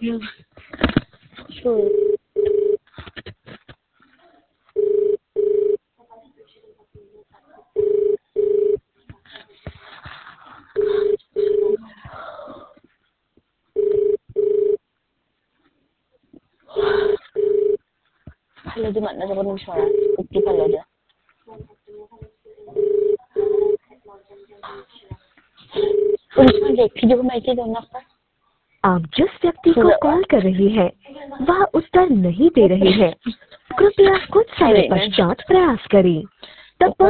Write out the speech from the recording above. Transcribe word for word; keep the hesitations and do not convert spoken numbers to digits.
Sure. Hello, di mana dapat nulis suara? Bukti hello aja. Police में video में क्या करना है? आप जिस व्यक्ति को कॉल कर रही हैं वह उत्तर नहीं दे रही है। कृपया कुछ समय पश्चात प्रयास करें। तब